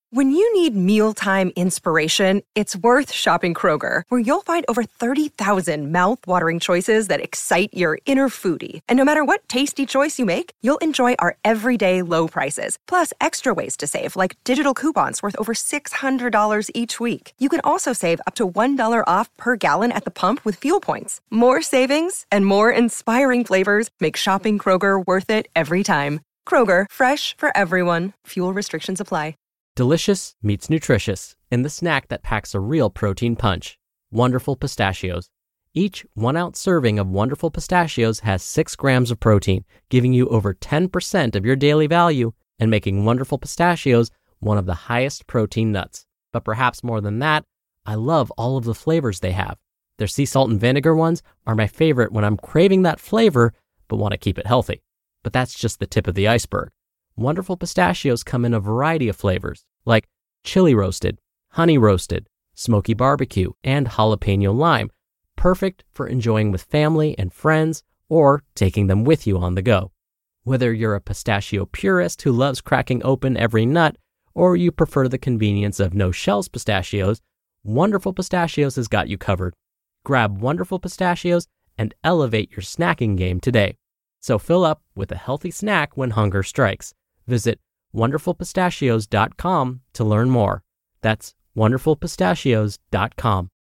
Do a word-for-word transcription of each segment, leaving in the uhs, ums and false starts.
When you need mealtime inspiration, it's worth shopping Kroger, where you'll find over thirty thousand mouth-watering choices that excite your inner foodie. And no matter what tasty choice you make, you'll enjoy our everyday low prices, plus extra ways to save, like digital coupons worth over six hundred dollars each week. You can also save up to one dollar off per gallon at the pump with fuel points. More savings and more inspiring flavors make shopping Kroger worth it every time. Kroger, fresh for everyone. Fuel restrictions apply. Delicious meets nutritious in the snack that packs a real protein punch. Wonderful Pistachios. Each one-ounce serving of Wonderful Pistachios has six grams of protein, giving you over ten percent of your daily value and making Wonderful Pistachios one of the highest protein nuts. But perhaps more than that, I love all of the flavors they have. Their sea salt and vinegar ones are my favorite when I'm craving that flavor but want to keep it healthy. But that's just the tip of the iceberg. Wonderful Pistachios come in a variety of flavors, like chili roasted, honey roasted, smoky barbecue, and jalapeno lime, perfect for enjoying with family and friends or taking them with you on the go. Whether you're a pistachio purist who loves cracking open every nut, or you prefer the convenience of no-shells pistachios, Wonderful Pistachios has got you covered. Grab Wonderful Pistachios and elevate your snacking game today. So fill up with a healthy snack when hunger strikes. Visit wonderful pistachios dot com to learn more. That's wonderful pistachios dot com.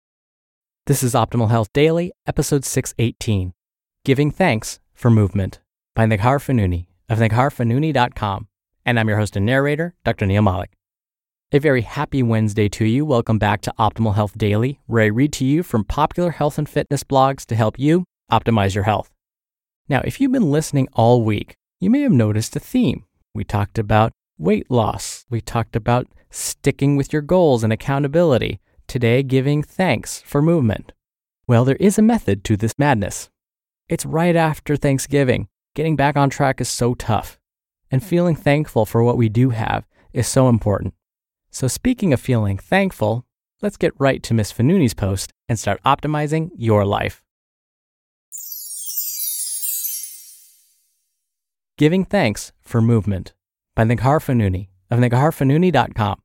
This is Optimal Health Daily, episode six eighteen, Giving Thanks for Movement, by Neghar Fonooni of neghar fonooni dot com. And I'm your host and narrator, Doctor Neil Malik. A very happy Wednesday to you. Welcome back to Optimal Health Daily, where I read to you from popular health and fitness blogs to help you optimize your health. Now, if you've been listening all week, you may have noticed a theme. We talked about weight loss. We talked about sticking with your goals and accountability. Today, giving thanks for movement. Well, there is a method to this madness. It's right after Thanksgiving. Getting back on track is so tough. And feeling thankful for what we do have is so important. So speaking of feeling thankful, let's get right to Miss Fonooni's post and start optimizing your life. Giving Thanks for Movement, by Neghar Fonooni of neghar fonooni dot com.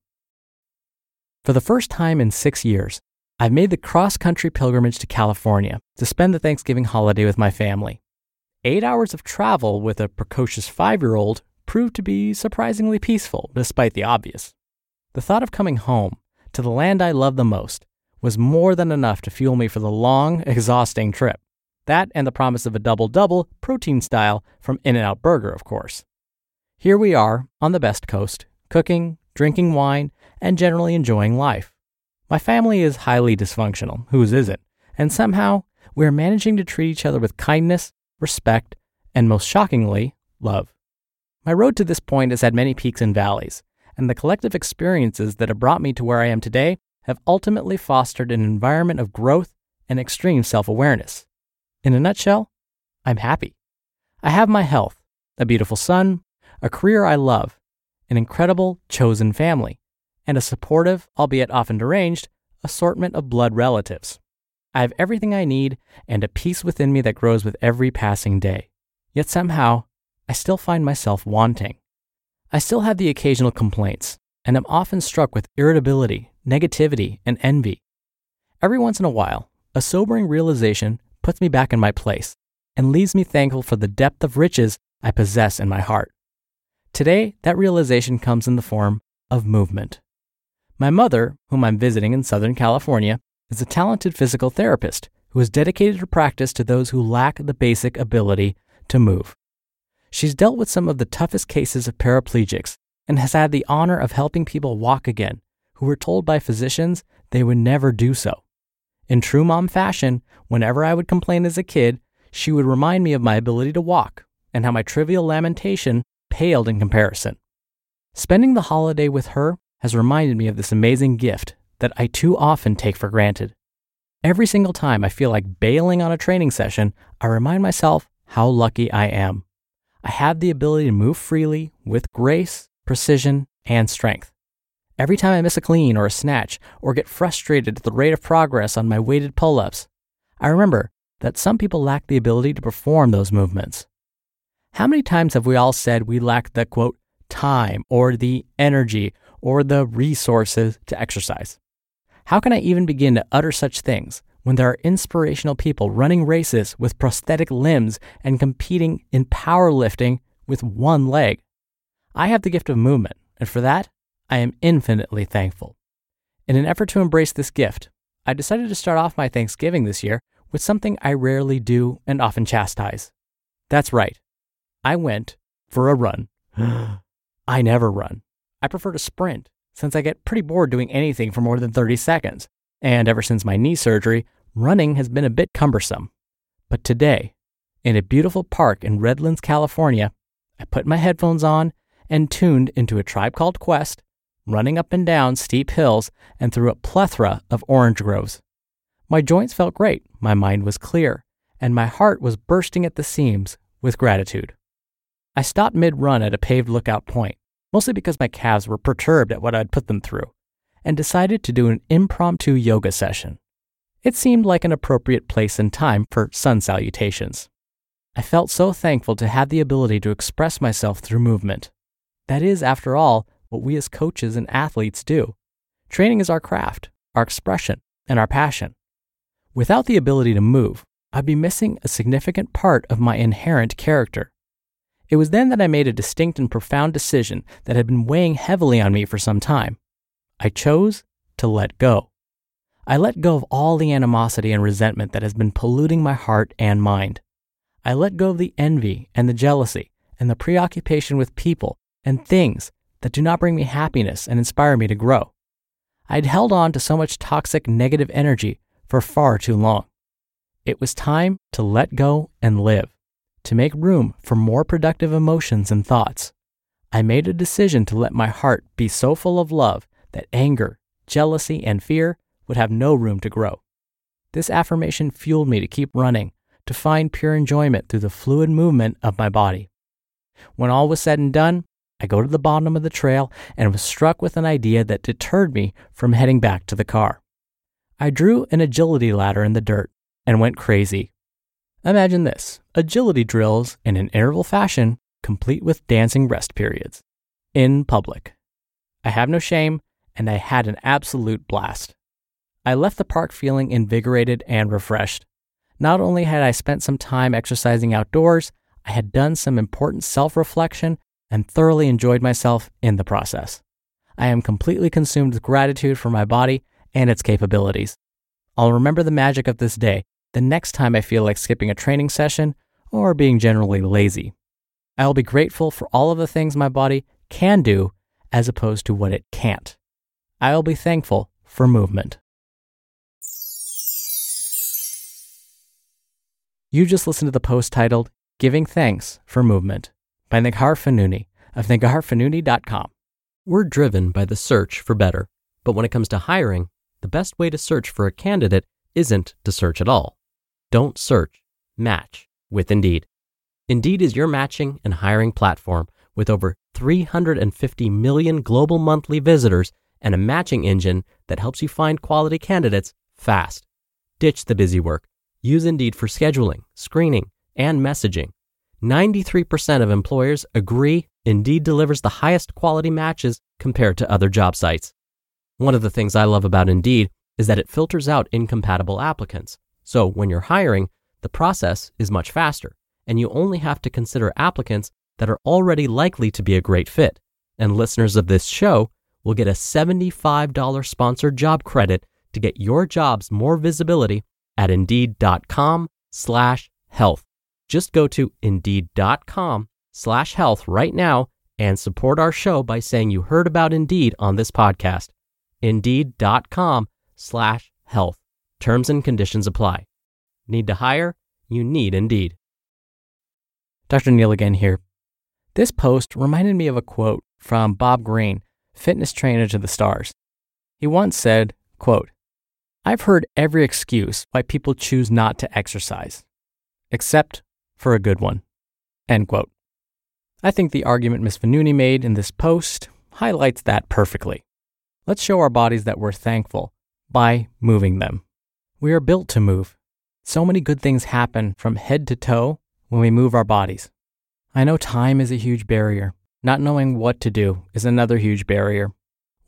For the first time in six years, I've made the cross-country pilgrimage to California to spend the Thanksgiving holiday with my family. Eight hours of travel with a precocious five-year-old proved to be surprisingly peaceful, despite the obvious. The thought of coming home, to the land I love the most, was more than enough to fuel me for the long, exhausting trip. That and the promise of a double-double, protein style, from In-N-Out Burger, of course. Here we are, on the best coast, cooking, drinking wine, and generally enjoying life. My family is highly dysfunctional, whose isn't, and somehow we're managing to treat each other with kindness, respect, and most shockingly, love. My road to this point has had many peaks and valleys, and the collective experiences that have brought me to where I am today have ultimately fostered an environment of growth and extreme self-awareness. In a nutshell, I'm happy. I have my health, a beautiful son, a career I love, an incredible chosen family, and a supportive, albeit often deranged, assortment of blood relatives. I have everything I need and a peace within me that grows with every passing day. Yet somehow, I still find myself wanting. I still have the occasional complaints, and am often struck with irritability, negativity, and envy. Every once in a while, a sobering realization puts me back in my place and leaves me thankful for the depth of riches I possess in my heart. Today, that realization comes in the form of movement. My mother, whom I'm visiting in Southern California, is a talented physical therapist who has dedicated her practice to those who lack the basic ability to move. She's dealt with some of the toughest cases of paraplegics and has had the honor of helping people walk again who were told by physicians they would never do so. In true mom fashion, whenever I would complain as a kid, she would remind me of my ability to walk and how my trivial lamentation paled in comparison. Spending the holiday with her has reminded me of this amazing gift that I too often take for granted. Every single time I feel like bailing on a training session, I remind myself how lucky I am. I have the ability to move freely with grace, precision, and strength. Every time I miss a clean or a snatch or get frustrated at the rate of progress on my weighted pull-ups, I remember that some people lack the ability to perform those movements. How many times have we all said we lack the, quote, time or the energy or the resources to exercise. How can I even begin to utter such things when there are inspirational people running races with prosthetic limbs and competing in powerlifting with one leg? I have the gift of movement, and for that, I am infinitely thankful. In an effort to embrace this gift, I decided to start off my Thanksgiving this year with something I rarely do and often chastise. That's right. I went for a run. I never run. I prefer to sprint, since I get pretty bored doing anything for more than thirty seconds. And ever since my knee surgery, running has been a bit cumbersome. But today, in a beautiful park in Redlands, California, I put my headphones on and tuned into A Tribe Called Quest, running up and down steep hills and through a plethora of orange groves. My joints felt great, my mind was clear, and my heart was bursting at the seams with gratitude. I stopped mid-run at a paved lookout point, mostly because my calves were perturbed at what I'd put them through, and decided to do an impromptu yoga session. It seemed like an appropriate place and time for sun salutations. I felt so thankful to have the ability to express myself through movement. That is, after all, what we as coaches and athletes do. Training is our craft, our expression, and our passion. Without the ability to move, I'd be missing a significant part of my inherent character. It was then that I made a distinct and profound decision that had been weighing heavily on me for some time. I chose to let go. I let go of all the animosity and resentment that has been polluting my heart and mind. I let go of the envy and the jealousy and the preoccupation with people and things that do not bring me happiness and inspire me to grow. I'd held on to so much toxic negative energy for far too long. It was time to let go and live, to make room for more productive emotions and thoughts. I made a decision to let my heart be so full of love that anger, jealousy, and fear would have no room to grow. This affirmation fueled me to keep running, to find pure enjoyment through the fluid movement of my body. When all was said and done, I go to the bottom of the trail and was struck with an idea that deterred me from heading back to the car. I drew an agility ladder in the dirt and went crazy. Imagine this, agility drills in an interval fashion, complete with dancing rest periods. In public. I have no shame, and I had an absolute blast. I left the park feeling invigorated and refreshed. Not only had I spent some time exercising outdoors, I had done some important self-reflection and thoroughly enjoyed myself in the process. I am completely consumed with gratitude for my body and its capabilities. I'll remember the magic of this day the next time I feel like skipping a training session or being generally lazy. I will be grateful for all of the things my body can do as opposed to what it can't. I will be thankful for movement. You just listened to the post titled Giving Thanks for Movement by Neghar Fonooni of neghar fonooni dot com. We're driven by the search for better, but when it comes to hiring, the best way to search for a candidate isn't to search at all. Don't search, match with Indeed. Indeed is your matching and hiring platform with over three hundred fifty million global monthly visitors and a matching engine that helps you find quality candidates fast. Ditch the busy work. Use Indeed for scheduling, screening, and messaging. ninety-three percent of employers agree Indeed delivers the highest quality matches compared to other job sites. One of the things I love about Indeed is that it filters out incompatible applicants. So when you're hiring, the process is much faster, and you only have to consider applicants that are already likely to be a great fit. And listeners of this show will get a seventy-five dollars sponsored job credit to get your jobs more visibility at indeed.com slash health. Just go to indeed.com slash health right now and support our show by saying you heard about Indeed on this podcast. Indeed.com slash health. Terms and conditions apply. Need to hire? You need Indeed. Doctor Neil again here. This post reminded me of a quote from Bob Greene, fitness trainer to the stars. He once said, quote, "I've heard every excuse why people choose not to exercise, except for a good one." End quote. I think the argument Miz Fonooni made in this post highlights that perfectly. Let's show our bodies that we're thankful by moving them. We are built to move. So many good things happen from head to toe when we move our bodies. I know time is a huge barrier. Not knowing what to do is another huge barrier.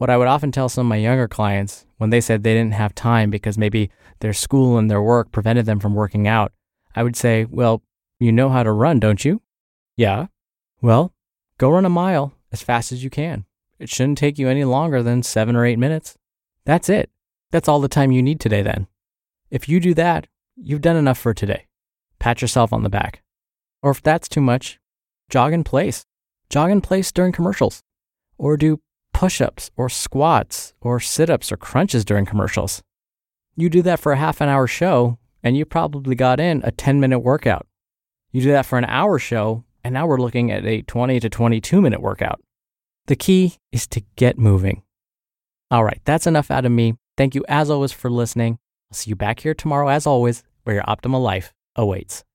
What I would often tell some of my younger clients when they said they didn't have time because maybe their school and their work prevented them from working out, I would say, well, you know how to run, don't you? Yeah. Well, go run a mile as fast as you can. It shouldn't take you any longer than seven or eight minutes. That's it. That's all the time you need today then. If you do that, you've done enough for today. Pat yourself on the back. Or if that's too much, jog in place. Jog in place during commercials. Or do push-ups or squats or sit-ups or crunches during commercials. You do that for a half an hour show and you probably got in a ten minute workout. You do that for an hour show and now we're looking at a twenty to twenty-two minute workout. The key is to get moving. All right, that's enough out of me. Thank you as always for listening. I'll see you back here tomorrow as always, where your optimal life awaits.